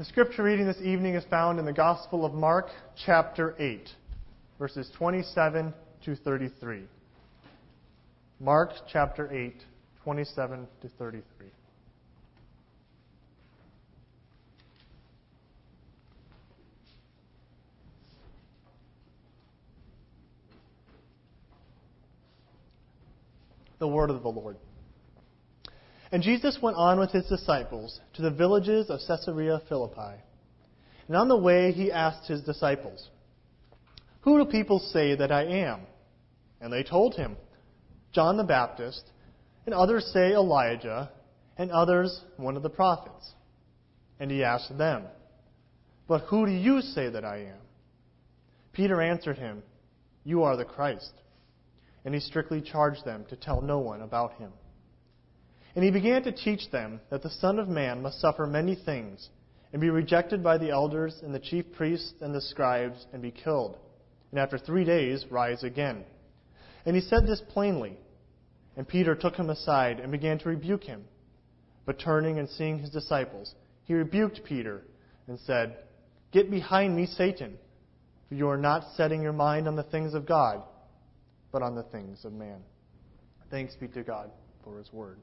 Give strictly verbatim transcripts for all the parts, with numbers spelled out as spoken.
The scripture reading this evening is found in the Gospel of Mark, chapter eight, verses twenty-seven to thirty-three. Mark, chapter eight, twenty-seven to thirty-three. The word of the Lord. And Jesus went on with his disciples to the villages of Caesarea Philippi. And on the way he asked his disciples, "Who do people say that I am?" And they told him, "John the Baptist, and others say Elijah, and others one of the prophets." And he asked them, "But who do you say that I am?" Peter answered him, "You are the Christ." And he strictly charged them to tell no one about him. And he began to teach them that the Son of Man must suffer many things, and be rejected by the elders and the chief priests and the scribes, and be killed, and after three days rise again. And he said this plainly. And Peter took him aside and began to rebuke him. But turning and seeing his disciples, he rebuked Peter and said, "Get behind me, Satan, for you are not setting your mind on the things of God, but on the things of man." Thanks be to God for his word.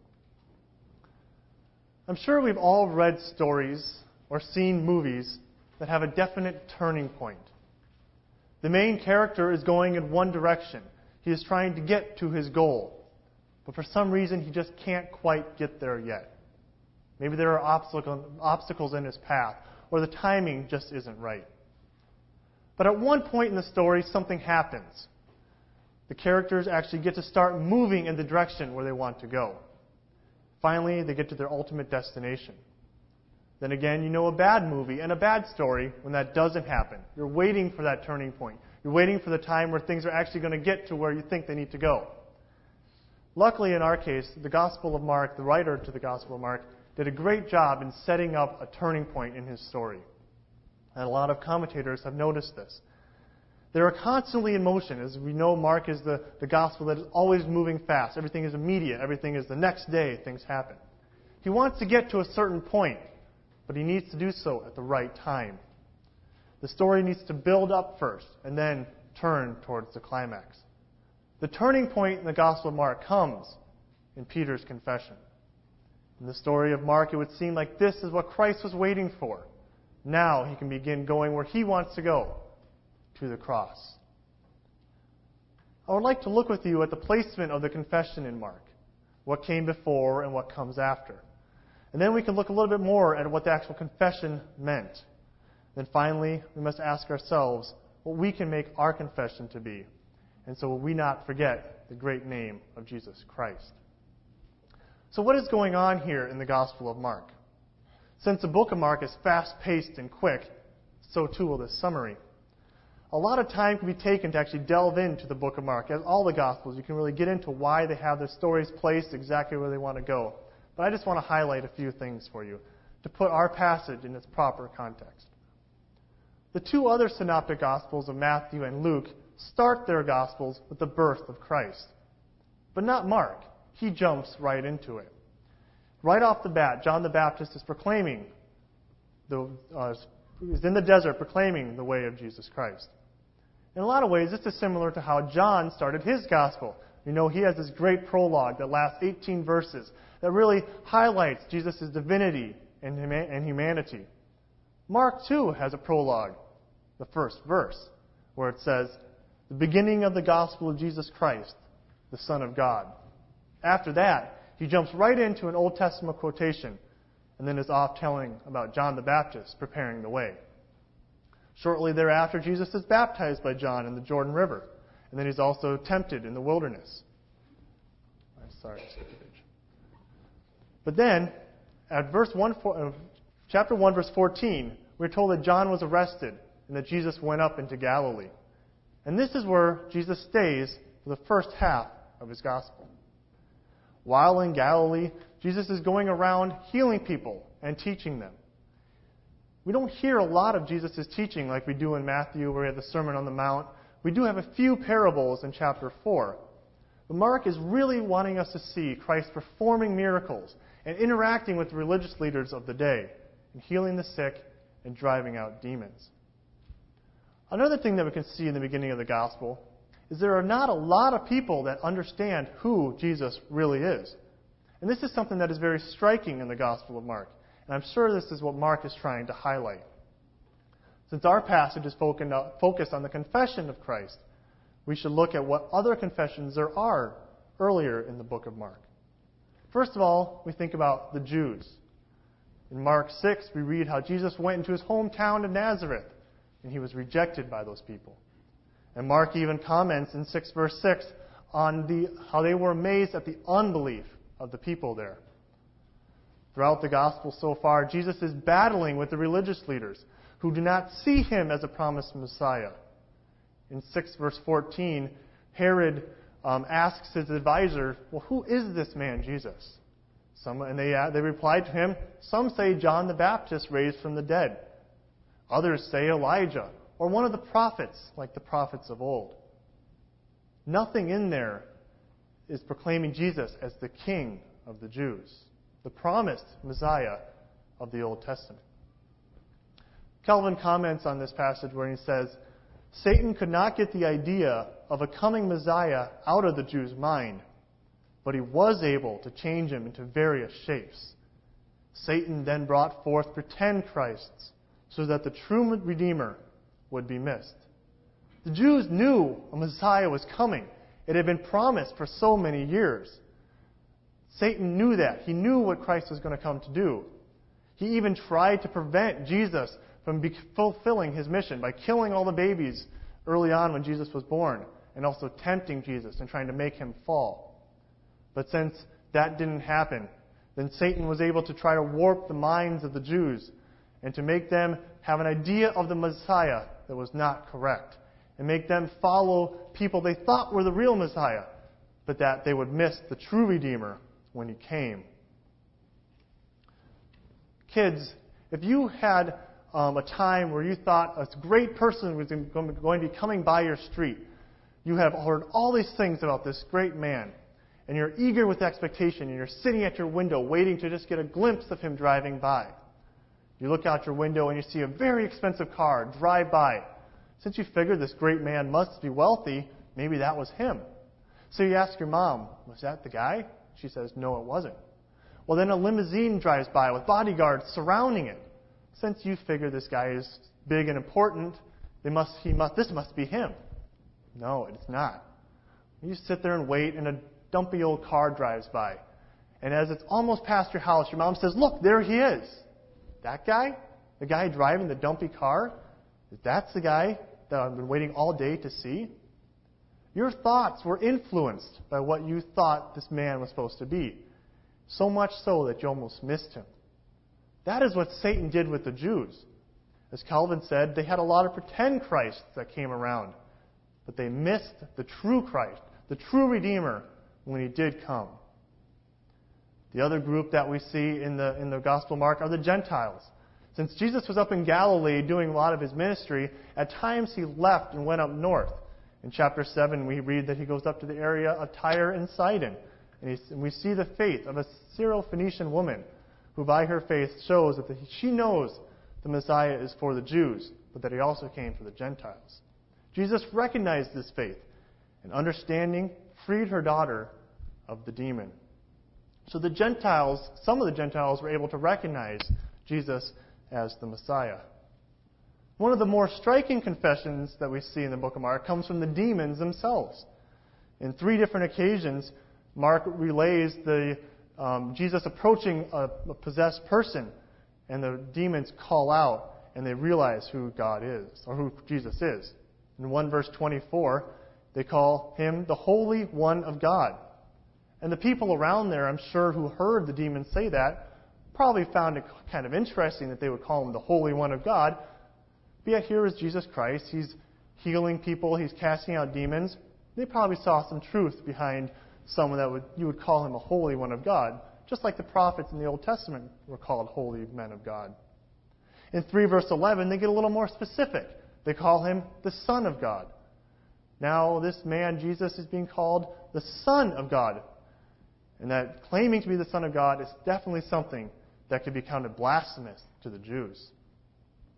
I'm sure we've all read stories or seen movies that have a definite turning point. The main character is going in one direction. He is trying to get to his goal. But for some reason, he just can't quite get there yet. Maybe there are obstacle, obstacles in his path, or the timing just isn't right. But at one point in the story, something happens. The characters actually get to start moving in the direction where they want to go. Finally, they get to their ultimate destination. Then again, you know a bad movie and a bad story when that doesn't happen. You're waiting for that turning point. You're waiting for the time where things are actually going to get to where you think they need to go. Luckily, in our case, the Gospel of Mark, the writer to the Gospel of Mark, did a great job in setting up a turning point in his story. And a lot of commentators have noticed this. They are constantly in motion. As we know, Mark is the, the gospel that is always moving fast. Everything is immediate. Everything is the next day things happen. He wants to get to a certain point, but he needs to do so at the right time. The story needs to build up first and then turn towards the climax. The turning point in the Gospel of Mark comes in Peter's confession. In the story of Mark, it would seem like this is what Christ was waiting for. Now he can begin going where he wants to go, to the cross. I would like to look with you at the placement of the confession in Mark, what came before and what comes after. And then we can look a little bit more at what the actual confession meant. Then finally, we must ask ourselves what we can make our confession to be, and so will we not forget the great name of Jesus Christ. So what is going on here in the Gospel of Mark? Since the book of Mark is fast-paced and quick, so too will this summary. A lot of time can be taken to actually delve into the book of Mark. As all the Gospels, you can really get into why they have their stories placed exactly where they want to go. But I just want to highlight a few things for you to put our passage in its proper context. The two other synoptic Gospels of Matthew and Luke start their Gospels with the birth of Christ. But not Mark. He jumps right into it. Right off the bat, John the Baptist is proclaiming, the, uh, is in the desert proclaiming the way of Jesus Christ. In a lot of ways, this is similar to how John started his gospel. You know, he has this great prologue that lasts eighteen verses that really highlights Jesus' divinity and humanity. Mark, too, has a prologue, the first verse, where it says, "The beginning of the gospel of Jesus Christ, the Son of God." After that, he jumps right into an Old Testament quotation and then is off telling about John the Baptist preparing the way. Shortly thereafter, Jesus is baptized by John in the Jordan River. And then he's also tempted in the wilderness. I'm sorry, I skipped a page. But then, at verse one, uh, chapter one, verse fourteen, we're told that John was arrested and that Jesus went up into Galilee. And this is where Jesus stays for the first half of his gospel. While in Galilee, Jesus is going around healing people and teaching them. We don't hear a lot of Jesus' teaching like we do in Matthew, where we have the Sermon on the Mount. We do have a few parables in chapter four. But Mark is really wanting us to see Christ performing miracles and interacting with the religious leaders of the day, and healing the sick and driving out demons. Another thing that we can see in the beginning of the gospel is there are not a lot of people that understand who Jesus really is. And this is something that is very striking in the Gospel of Mark. And I'm sure this is what Mark is trying to highlight. Since our passage is focused on the confession of Christ, we should look at what other confessions there are earlier in the book of Mark. First of all, we think about the Jews. In Mark six, we read how Jesus went into his hometown of Nazareth, and he was rejected by those people. And Mark even comments in six verse six on the, how they were amazed at the unbelief of the people there. Throughout the gospel so far, Jesus is battling with the religious leaders who do not see him as a promised Messiah. In six verse fourteen, Herod um, asks his advisor, well, who is this man, Jesus? Some, and they, uh, they replied to him, some say John the Baptist raised from the dead. Others say Elijah, or one of the prophets, like the prophets of old. Nothing in there is proclaiming Jesus as the King of the Jews, the promised Messiah of the Old Testament. Calvin comments on this passage where he says, Satan could not get the idea of a coming Messiah out of the Jews' mind, but he was able to change him into various shapes. Satan then brought forth pretend Christs so that the true Redeemer would be missed. The Jews knew a Messiah was coming. It had been promised for so many years. Satan knew that. He knew what Christ was going to come to do. He even tried to prevent Jesus from fulfilling his mission by killing all the babies early on when Jesus was born, and also tempting Jesus and trying to make him fall. But since that didn't happen, then Satan was able to try to warp the minds of the Jews and to make them have an idea of the Messiah that was not correct, and make them follow people they thought were the real Messiah, but that they would miss the true Redeemer when he came. Kids, if you had um, a time where you thought a great person was going to be coming by your street, you have heard all these things about this great man, and you're eager with expectation, and you're sitting at your window waiting to just get a glimpse of him driving by. You look out your window and you see a very expensive car drive by. Since you figured this great man must be wealthy, maybe that was him. So you ask your mom, was that the guy? She says, no, it wasn't. Well, then a limousine drives by with bodyguards surrounding it. Since you figure this guy is big and important, they must, he must, this must be him. No, it's not. You sit there and wait, and a dumpy old car drives by. And as it's almost past your house, your mom says, look, there he is. That guy? The guy driving the dumpy car? That's the guy that I've been waiting all day to see? Your thoughts were influenced by what you thought this man was supposed to be. So much so that you almost missed him. That is what Satan did with the Jews. As Calvin said, they had a lot of pretend Christs that came around. But they missed the true Christ, the true Redeemer, when he did come. The other group that we see in the, in the Gospel of Mark are the Gentiles. Since Jesus was up in Galilee doing a lot of his ministry, at times he left and went up north. In chapter seven, we read that he goes up to the area of Tyre and Sidon. And, and we see the faith of a Syrophoenician woman who by her faith shows that the, she knows the Messiah is for the Jews, but that he also came for the Gentiles. Jesus recognized this faith, and understanding freed her daughter of the demon. So the Gentiles, some of the Gentiles were able to recognize Jesus as the Messiah. One of the more striking confessions that we see in the book of Mark comes from the demons themselves. In three different occasions, Mark relays the um, Jesus approaching a, a possessed person, and the demons call out, and they realize who God is, or who Jesus is. In one verse twenty-four, they call him the Holy One of God. And the people around there, I'm sure, who heard the demons say that, probably found it kind of interesting that they would call him the Holy One of God. But yet here is Jesus Christ. He's healing people. He's casting out demons. They probably saw some truth behind someone that would you would call him a Holy One of God, just like the prophets in the Old Testament were called holy men of God. In three verse eleven, they get a little more specific. They call him the Son of God. Now this man, Jesus, is being called the Son of God. And that claiming to be the Son of God is definitely something that could be counted blasphemous to the Jews.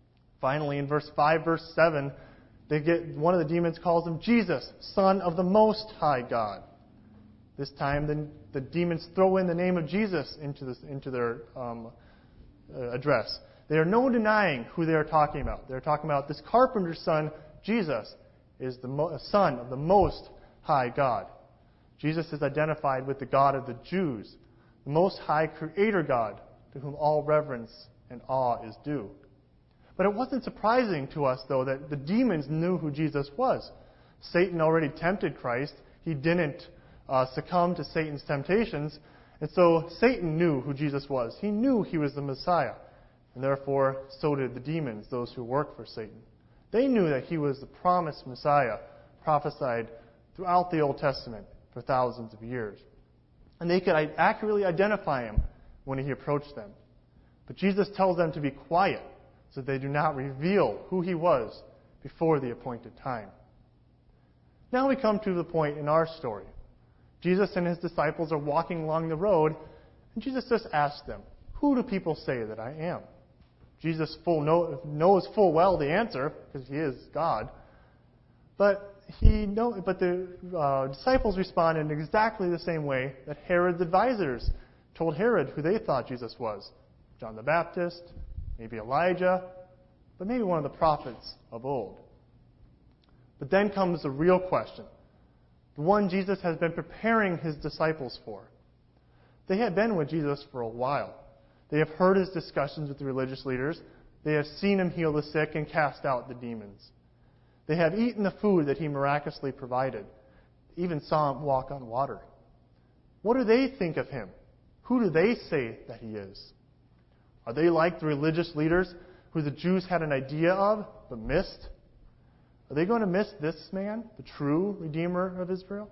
Finally, in verse five, verse seven, they get one of the demons calls him Jesus, Son of the Most High God. This time, the, the demons throw in the name of Jesus into, this, into their um, uh, address. They are no denying who they are talking about. They're talking about this carpenter's son, Jesus, is the mo- son of the Most High God. Jesus is identified with the God of the Jews, the Most High Creator God, to whom all reverence and awe is due. But it wasn't surprising to us, though, that the demons knew who Jesus was. Satan already tempted Christ. He didn't uh, succumb to Satan's temptations. And so Satan knew who Jesus was. He knew he was the Messiah. And therefore, so did the demons, those who work for Satan. They knew that he was the promised Messiah, prophesied throughout the Old Testament for thousands of years. And they could accurately identify him when he approached them. But Jesus tells them to be quiet, so they do not reveal who he was before the appointed time. Now we come to the point in our story. Jesus and his disciples are walking along the road, and Jesus just asks them, "Who do people say that I am?" Jesus full know, knows full well the answer, because he is God. But he know, but the uh, disciples respond in exactly the same way that Herod's advisors told Herod who they thought Jesus was. John the Baptist, maybe Elijah, but maybe one of the prophets of old. But then comes the real question, the one Jesus has been preparing his disciples for. They had been with Jesus for a while. They have heard his discussions with the religious leaders. They have seen him heal the sick and cast out the demons. They have eaten the food that he miraculously provided, even saw him walk on water. What do they think of him? Who do they say that he is? Are they like the religious leaders who the Jews had an idea of but missed? Are they going to miss this man, the true Redeemer of Israel?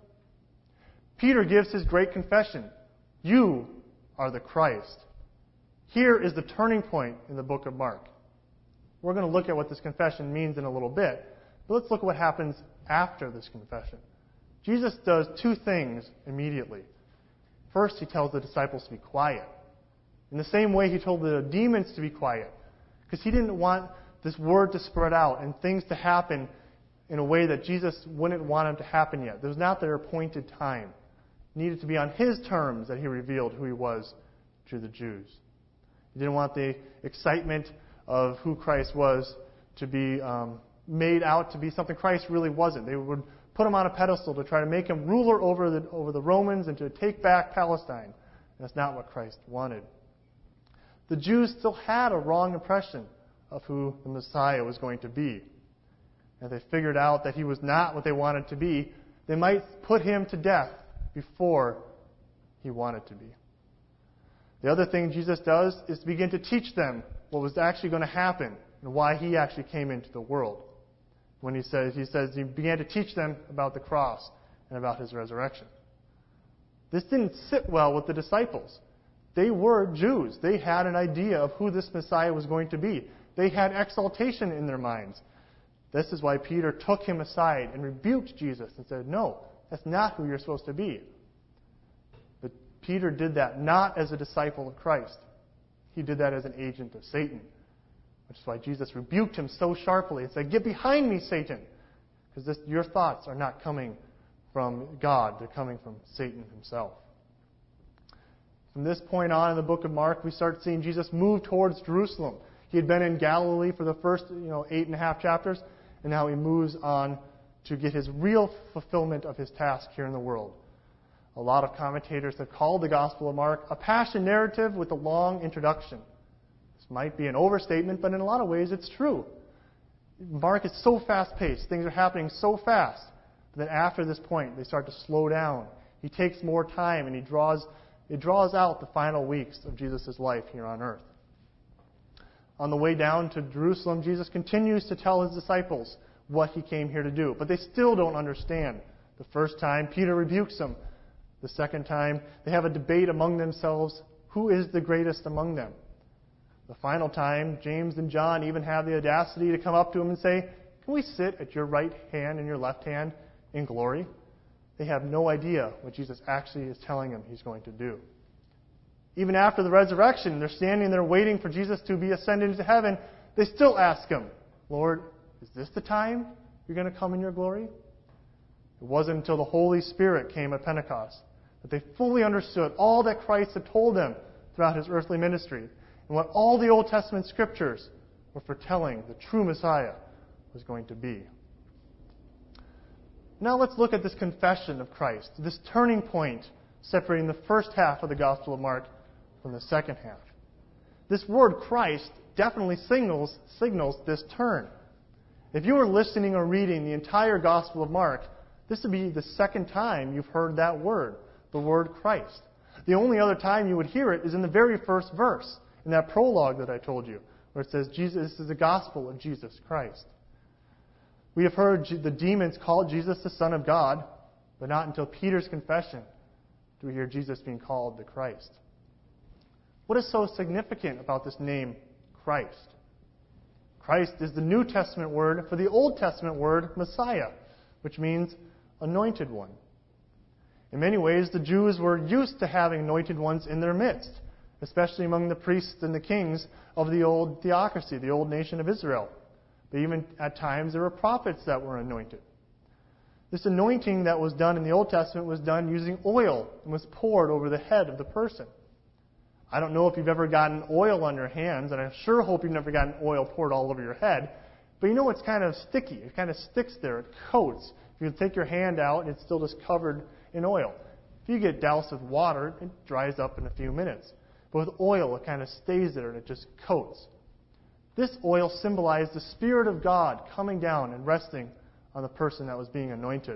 Peter gives his great confession. You are the Christ. Here is the turning point in the book of Mark. We're going to look at what this confession means in a little bit, but let's look at what happens after this confession. Jesus does two things immediately. First, he tells the disciples to be quiet. In the same way he told the demons to be quiet, because he didn't want this word to spread out and things to happen in a way that Jesus wouldn't want them to happen yet. There was not their appointed time. It needed to be on his terms that he revealed who he was to the Jews. He didn't want the excitement of who Christ was to be um, made out to be something Christ really wasn't. They would put him on a pedestal to try to make him ruler over the, over the Romans and to take back Palestine. And that's not what Christ wanted. The Jews still had a wrong impression of who the Messiah was going to be. And they figured out that he was not what they wanted to be, they might put him to death before he wanted to be. The other thing Jesus does is to begin to teach them what was actually going to happen and why he actually came into the world. When he says, he says he began to teach them about the cross and about his resurrection. This didn't sit well with the disciples. They were Jews. They had an idea of who this Messiah was going to be. They had exaltation in their minds. This is why Peter took him aside and rebuked Jesus and said, "No, that's not who you're supposed to be." But Peter did that not as a disciple of Christ. He did that as an agent of Satan. Which is why Jesus rebuked him so sharply and said, "Get behind me, Satan!" Because your thoughts are not coming from God. They're coming from Satan himself. From this point on in the book of Mark, we start seeing Jesus move towards Jerusalem. He had been in Galilee for the first you know, eight and a half chapters, and now he moves on to get his real fulfillment of his task here in the world. A lot of commentators have called the Gospel of Mark a passion narrative with a long introduction. This might be an overstatement, but in a lot of ways it's true. Mark is so fast-paced. Things are happening so fast. But then after this point, they start to slow down. He takes more time, and he draws, it draws out the final weeks of Jesus' life here on earth. On the way down to Jerusalem, Jesus continues to tell his disciples what he came here to do. But they still don't understand. The first time, Peter rebukes them. The second time, they have a debate among themselves. Who is the greatest among them? The final time, James and John even have the audacity to come up to him and say, "Can we sit at your right hand and your left hand in glory?" They have no idea what Jesus actually is telling them he's going to do. Even after the resurrection, they're standing there waiting for Jesus to be ascended into heaven. They still ask him, Lord, is this the time you're going to come in your glory? It wasn't until the Holy Spirit came at Pentecost that they fully understood all that Christ had told them throughout his earthly ministry and what all the Old Testament scriptures were foretelling the true Messiah was going to be. Now let's look at this confession of Christ, this turning point separating the first half of the Gospel of Mark from the second half. This word Christ definitely signals, signals this turn. If you were listening or reading the entire Gospel of Mark, this would be the second time you've heard that word, the word Christ. The only other time you would hear it is in the very first verse, in that prologue that I told you, where it says, Jesus, this is the gospel of Jesus Christ. We have heard the demons call Jesus the Son of God, but not until Peter's confession do we hear Jesus being called the Christ. What is so significant about this name, Christ? Christ is the New Testament word for the Old Testament word, Messiah, which means anointed one. In many ways, the Jews were used to having anointed ones in their midst, especially among the priests and the kings of the old theocracy, the old nation of Israel. But even at times, there were prophets that were anointed. This anointing that was done in the Old Testament was done using oil and was poured over the head of the person. I don't know if you've ever gotten oil on your hands, and I sure hope you've never gotten oil poured all over your head, but you know it's kind of sticky. It kind of sticks there. It coats. If you take your hand out, it's still just covered in oil. If you get doused with water, it dries up in a few minutes. But with oil, it kind of stays there and it just coats. This oil symbolized the Spirit of God coming down and resting on the person that was being anointed.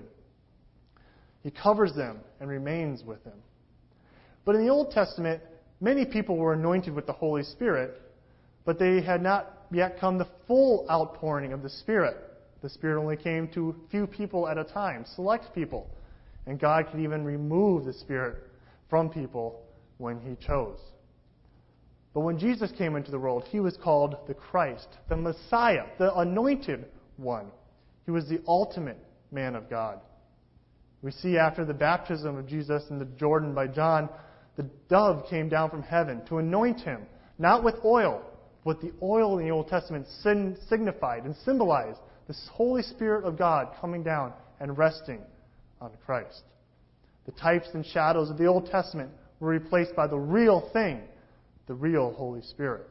He covers them and remains with them. But in the Old Testament, many people were anointed with the Holy Spirit, but they had not yet come the full outpouring of the Spirit. The Spirit only came to few people at a time, select people. And God could even remove the Spirit from people when He chose. But when Jesus came into the world, He was called the Christ, the Messiah, the anointed one. He was the ultimate man of God. We see after the baptism of Jesus in the Jordan by John, the dove came down from heaven to anoint Him, not with oil, but the oil in the Old Testament signified and symbolized the Holy Spirit of God coming down and resting on Christ. The types and shadows of the Old Testament were replaced by the real thing, the real Holy Spirit.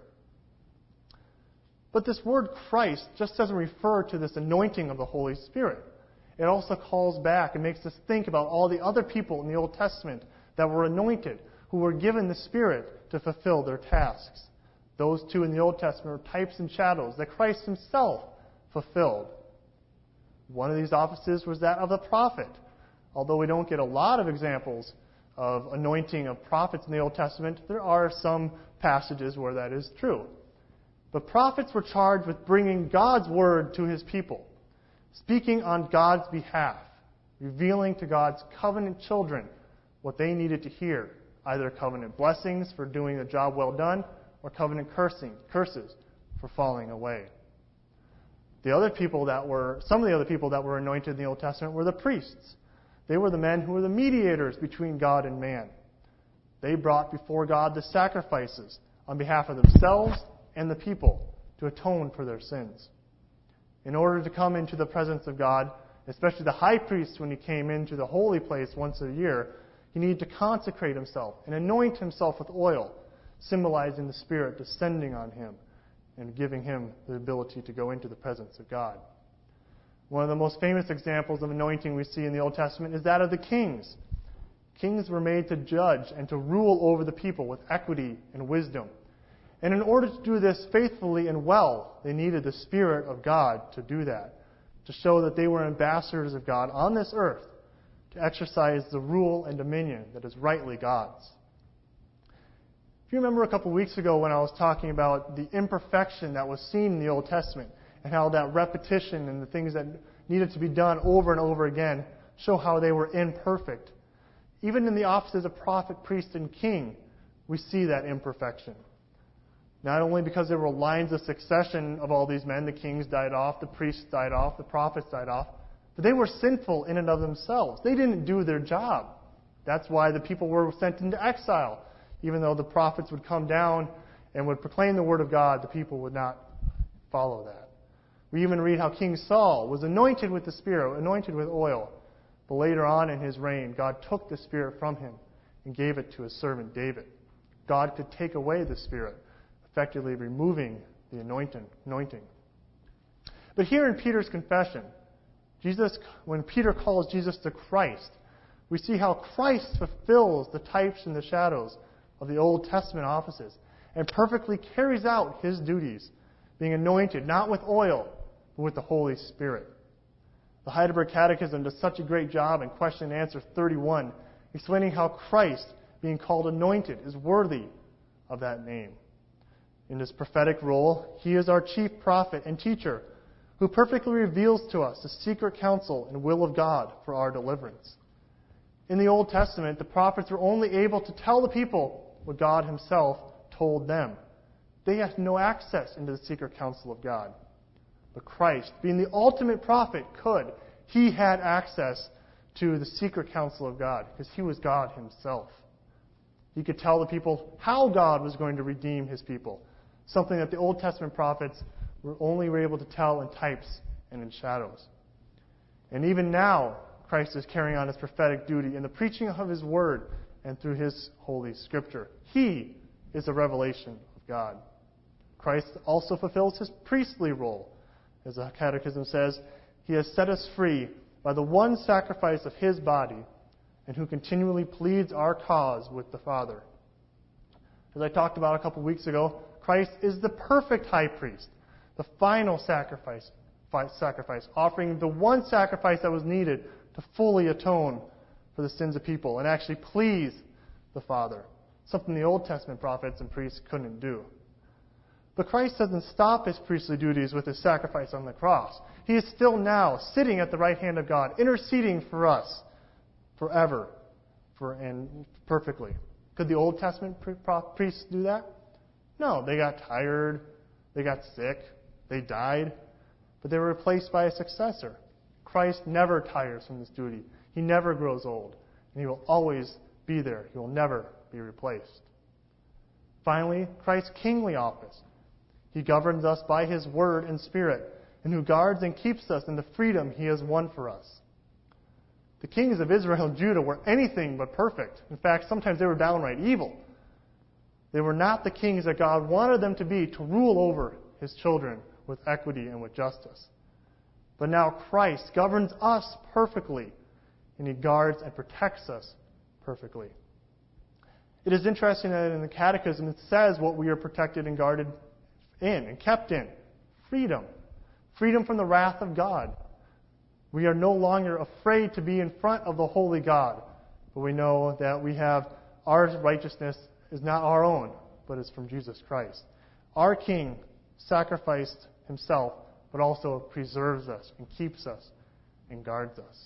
But this word Christ just doesn't refer to this anointing of the Holy Spirit. It also calls back and makes us think about all the other people in the Old Testament that were anointed, who were given the Spirit to fulfill their tasks. Those two in the Old Testament are types and shadows that Christ Himself fulfilled. One of these offices was that of the prophet. Although we don't get a lot of examples of anointing of prophets in the Old Testament, there are some passages where that is true. But prophets were charged with bringing God's word to His people, speaking on God's behalf, revealing to God's covenant children what they needed to hear, either covenant blessings for doing the job well done, or covenant cursing, curses for falling away. The other people that were, some of the other people that were anointed in the Old Testament were the priests. They were the men who were the mediators between God and man. They brought before God the sacrifices on behalf of themselves and the people to atone for their sins. In order to come into the presence of God, especially the high priest when he came into the holy place once a year, he needed to consecrate himself and anoint himself with oil, symbolizing the Spirit descending on him and giving him the ability to go into the presence of God. One of the most famous examples of anointing we see in the Old Testament is that of the kings. Kings were made to judge and to rule over the people with equity and wisdom. And in order to do this faithfully and well, they needed the Spirit of God to do that, to show that they were ambassadors of God on this earth, to exercise the rule and dominion that is rightly God's. If you remember a couple weeks ago when I was talking about the imperfection that was seen in the Old Testament, and how that repetition and the things that needed to be done over and over again show how they were imperfect. Even in the offices of prophet, priest, and king, we see that imperfection. Not only because there were lines of succession of all these men, the kings died off, the priests died off, the prophets died off, but they were sinful in and of themselves. They didn't do their job. That's why the people were sent into exile. Even though the prophets would come down and would proclaim the word of God, the people would not follow that. We even read how King Saul was anointed with the Spirit, anointed with oil. But later on in his reign, God took the Spirit from him and gave it to his servant David. God could take away the Spirit, effectively removing the anointing. But here in Peter's confession, Jesus, when Peter calls Jesus the Christ, we see how Christ fulfills the types and the shadows of the Old Testament offices and perfectly carries out his duties, being anointed not with oil, but with the Holy Spirit. The Heidelberg Catechism does such a great job in question and answer thirty-one, explaining how Christ, being called anointed, is worthy of that name. In his prophetic role, he is our chief prophet and teacher, who perfectly reveals to us the secret counsel and will of God for our deliverance. In the Old Testament, the prophets were only able to tell the people what God himself told them. They had no access into the secret counsel of God. But Christ, being the ultimate prophet, could. He had access to the secret counsel of God because he was God himself. He could tell the people how God was going to redeem his people, something that the Old Testament prophets were only able to tell in types and in shadows. And even now, Christ is carrying on his prophetic duty in the preaching of his word and through his holy scripture. He is a revelation of God. Christ also fulfills his priestly role. As the Catechism says, he has set us free by the one sacrifice of his body, and who continually pleads our cause with the Father. As I talked about a couple weeks ago, Christ is the perfect high priest, the final sacrifice, sacrifice, offering the one sacrifice that was needed to fully atone for the sins of people and actually please the Father, something the Old Testament prophets and priests couldn't do. But Christ doesn't stop his priestly duties with his sacrifice on the cross. He is still now sitting at the right hand of God, interceding for us forever for, and perfectly. Could the Old Testament priests do that? No, they got tired, they got sick, they died, but they were replaced by a successor. Christ never tires from this duty. He never grows old, and he will always be there. He will never be replaced. Finally, Christ's kingly office. He governs us by his word and spirit, and who guards and keeps us in the freedom he has won for us. The kings of Israel and Judah were anything but perfect. In fact, sometimes they were downright evil. They were not the kings that God wanted them to be to rule over his children with equity and with justice. But now Christ governs us perfectly, and he guards and protects us perfectly. It is interesting that in the Catechism it says what we are protected and guarded in and kept in. Freedom. Freedom from the wrath of God. We are no longer afraid to be in front of the holy God, but we know that we have our righteousness is not our own, but is from Jesus Christ. Our King sacrificed himself, but also preserves us and keeps us and guards us.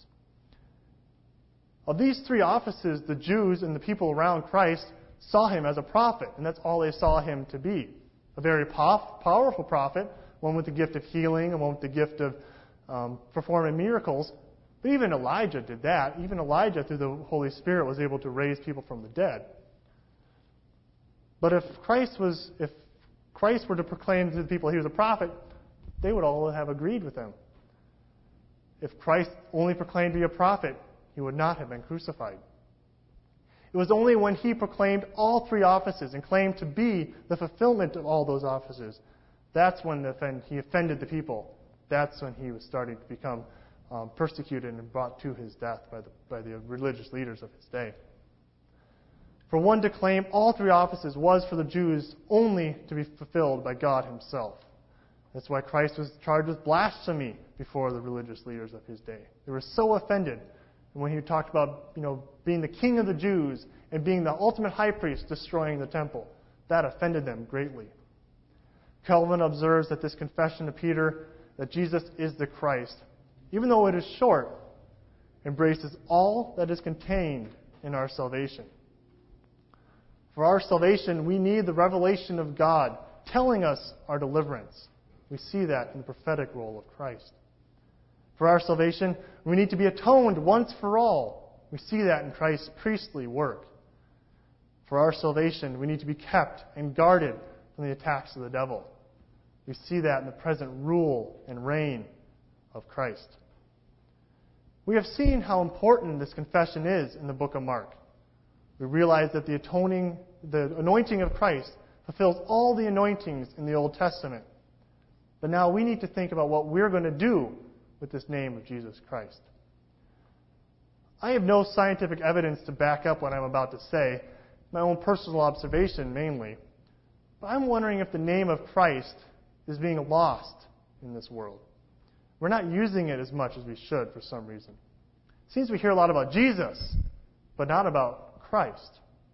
Of these three offices, the Jews and the people around Christ saw him as a prophet, and that's all they saw him to be. A very powerful prophet, one with the gift of healing, and one with the gift of um, performing miracles. But even Elijah did that. Even Elijah, through the Holy Spirit, was able to raise people from the dead. But if Christ was, if Christ were to proclaim to the people he was a prophet, they would all have agreed with him. If Christ only proclaimed to be a prophet, he would not have been crucified. It was only when he proclaimed all three offices and claimed to be the fulfillment of all those offices, that's when the offend, he offended the people. That's when he was starting to become um, persecuted and brought to his death by the, by the religious leaders of his day. For one to claim all three offices was for the Jews only to be fulfilled by God himself. That's why Christ was charged with blasphemy before the religious leaders of his day. They were so offended. And when he talked about, you know, being the king of the Jews and being the ultimate high priest destroying the temple, that offended them greatly. Calvin observes that this confession of Peter that Jesus is the Christ, even though it is short, embraces all that is contained in our salvation. For our salvation, we need the revelation of God telling us our deliverance. We see that in the prophetic role of Christ. For our salvation, we need to be atoned once for all. We see that in Christ's priestly work. For our salvation, we need to be kept and guarded from the attacks of the devil. We see that in the present rule and reign of Christ. We have seen how important this confession is in the book of Mark. We realize that the atoning, the anointing of Christ fulfills all the anointings in the Old Testament. But now we need to think about what we're going to do with this name of Jesus Christ. I have no scientific evidence to back up what I'm about to say, my own personal observation mainly. But I'm wondering if the name of Christ is being lost in this world. We're not using it as much as we should for some reason. It seems we hear a lot about Jesus, but not about Christ.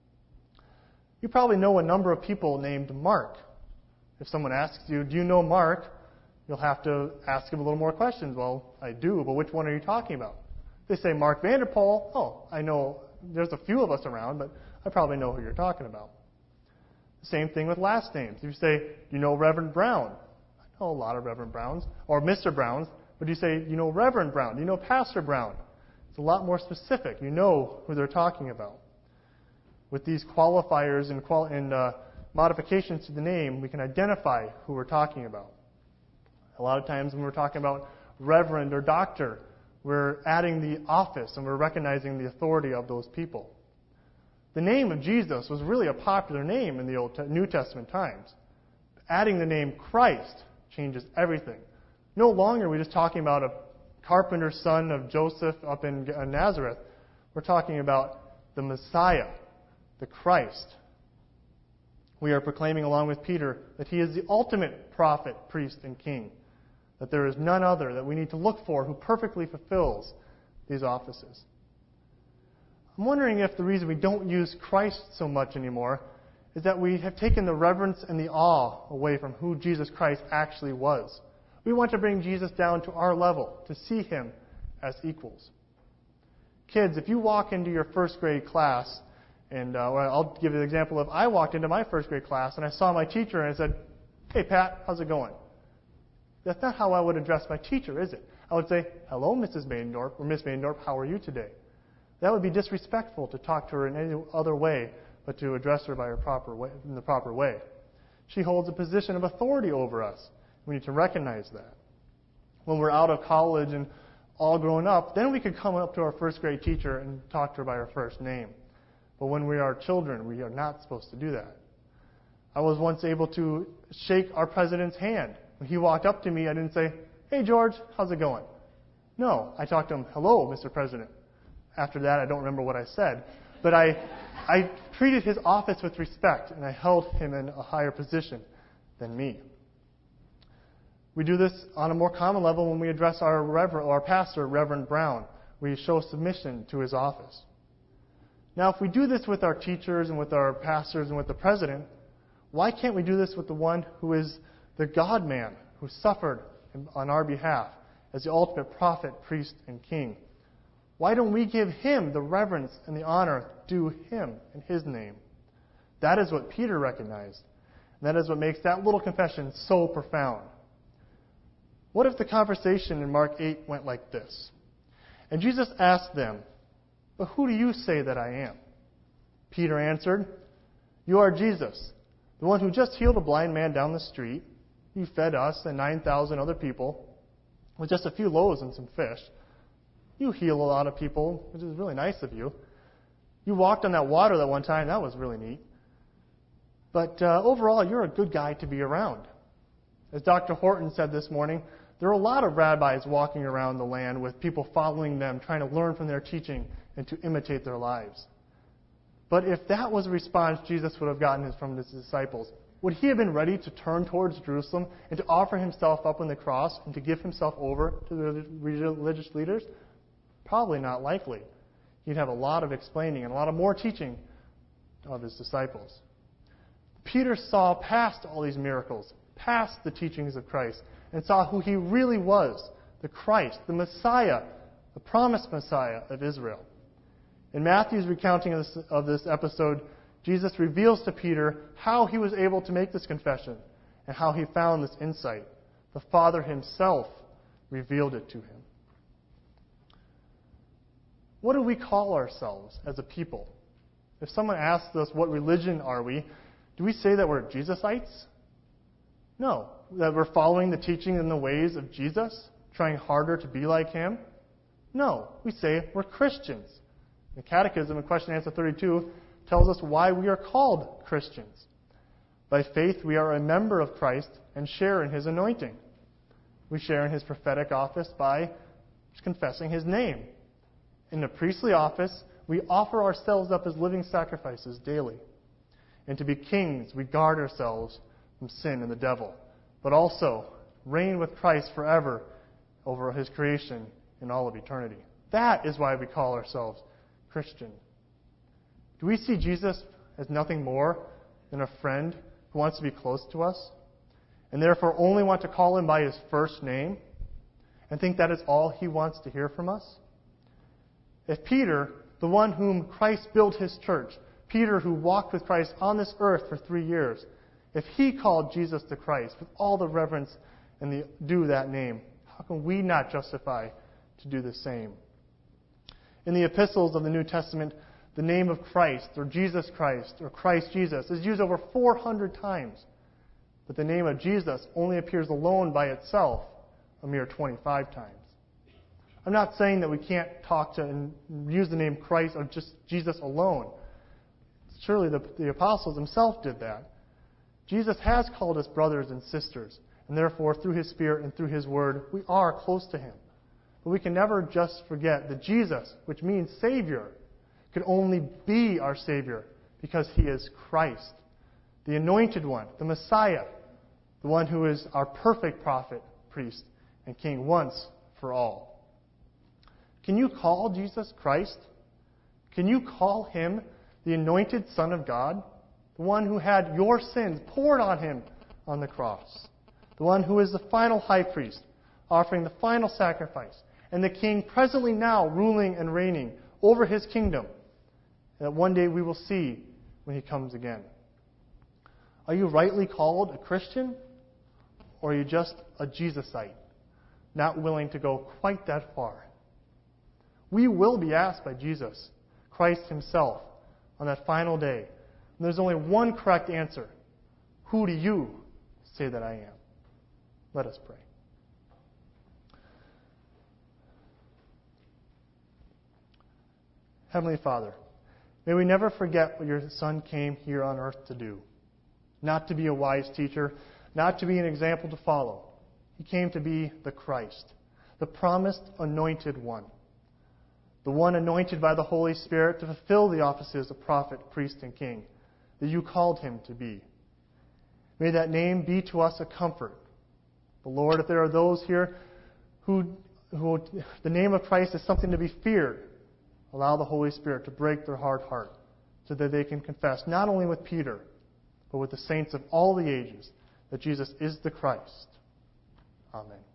You probably know a number of people named Mark. If someone asks you, do you know Mark? You'll have to ask him a little more questions. Well, I do, but which one are you talking about? They say Mark Vanderpool. Oh, I know there's a few of us around, but I probably know who you're talking about. Same thing with last names. If you say, do you know Reverend Brown? I know a lot of Reverend Browns. Or Mister Browns. But you say, you know Reverend Brown? Do you know Pastor Brown? It's a lot more specific. You know who they're talking about. With these qualifiers and, quali- and uh, modifications to the name, we can identify who we're talking about. A lot of times when we're talking about Reverend or Doctor, we're adding the office and we're recognizing the authority of those people. The name of Jesus was really a popular name in the Old Te- New Testament times. Adding the name Christ changes everything. No longer are we just talking about a carpenter's son of Joseph up in Nazareth. We're talking about the Messiah, the Christ. We are proclaiming along with Peter that he is the ultimate prophet, priest, and king. That there is none other that we need to look for who perfectly fulfills these offices. I'm wondering if the reason we don't use Christ so much anymore is that we have taken the reverence and the awe away from who Jesus Christ actually was. We want to bring Jesus down to our level, to see him as equals. Kids, if you walk into your first grade class, and uh, well, I'll give you an example of I walked into my first grade class and I saw my teacher and I said, hey Pat, how's it going? That's not how I would address my teacher, is it? I would say, hello, Missus Maindorf, or Miss Maindorf, how are you today? That would be disrespectful to talk to her in any other way, but to address her by her proper way, in the proper way. She holds a position of authority over us. We need to recognize that. When we're out of college and all grown up, then we could come up to our first grade teacher and talk to her by her first name. But when we are children, we are not supposed to do that. I was once able to shake our president's hand. When he walked up to me, I didn't say, hey, George, how's it going? No, I talked to him, hello, Mister President. After that, I don't remember what I said. But I, I treated his office with respect, and I held him in a higher position than me. We do this on a more common level when we address our, reverend, our pastor, Reverend Brown. We show submission to his office. Now, if we do this with our teachers and with our pastors and with the president, why can't we do this with the one who is the God-man who suffered on our behalf as the ultimate prophet, priest, and king? Why don't we give him the reverence and the honor due him in his name? That is what Peter recognized. And that is what makes that little confession so profound. What if the conversation in Mark eight went like this? And Jesus asked them, but who do you say that I am? Peter answered, you are Jesus, the one who just healed a blind man down the street. You fed us and nine thousand other people with just a few loaves and some fish. You heal a lot of people, which is really nice of you. You walked on that water that one time. That was really neat. But uh, overall, you're a good guy to be around. As Doctor Horton said this morning, there are a lot of rabbis walking around the land with people following them, trying to learn from their teaching and to imitate their lives. But if that was a response Jesus would have gotten from his disciples, would he have been ready to turn towards Jerusalem and to offer himself up on the cross and to give himself over to the religious leaders? Probably not likely. He'd have a lot of explaining and a lot of more teaching of his disciples. Peter saw past all these miracles, past the teachings of Christ, and saw who he really was, the Christ, the Messiah, the promised Messiah of Israel. In Matthew's recounting of this, of this episode, Jesus reveals to Peter how he was able to make this confession and how he found this insight. The Father himself revealed it to him. What do we call ourselves as a people? If someone asks us what religion are we, do we say that we're Jesusites? No. that we're following the teaching and the ways of Jesus, trying harder to be like him? No. We say we're Christians. The Catechism in question answer thirty-two tells us why we are called Christians. By faith, we are a member of Christ and share in his anointing. We share in his prophetic office by confessing his name. In the priestly office, we offer ourselves up as living sacrifices daily. And to be kings, we guard ourselves from sin and the devil, but also reign with Christ forever over his creation in all of eternity. That is why we call ourselves Christian. Do we see Jesus as nothing more than a friend who wants to be close to us, and therefore only want to call him by his first name, and think that is all he wants to hear from us? If Peter, the one whom Christ built his church, Peter who walked with Christ on this earth for three years, if he called Jesus the Christ with all the reverence and the due that name, how can we not justify to do the same? In the epistles of the New Testament, the name of Christ, or Jesus Christ, or Christ Jesus, is used over four hundred times. But the name of Jesus only appears alone by itself a mere twenty-five times. I'm not saying that we can't talk to and use the name Christ or just Jesus alone. Surely the, the apostles themselves did that. Jesus has called us brothers and sisters, and therefore through his Spirit and through his Word, we are close to him. But we can never just forget that Jesus, which means Savior, could only be our Savior because he is Christ, the Anointed One, the Messiah, the one who is our perfect prophet, priest, and king once for all. Can you call Jesus Christ? Can you call him the anointed Son of God, the one who had your sins poured on him on the cross, the one who is the final high priest, offering the final sacrifice, and the king presently now ruling and reigning over his kingdom, that one day we will see when he comes again? Are you rightly called a Christian, or are you just a Jesusite, not willing to go quite that far? We will be asked by Jesus, Christ himself, on that final day. And there's only one correct answer. Who do you say that I am? Let us pray. Heavenly Father, may we never forget what your Son came here on earth to do. Not to be a wise teacher, not to be an example to follow. He came to be the Christ, the promised anointed one, the one anointed by the Holy Spirit to fulfill the offices of prophet, priest, and king that you called him to be. May that name be to us a comfort. But Lord, if there are those here who, who the name of Christ is something to be feared, allow the Holy Spirit to break their hard heart so that they can confess, not only with Peter, but with the saints of all the ages, that Jesus is the Christ. Amen.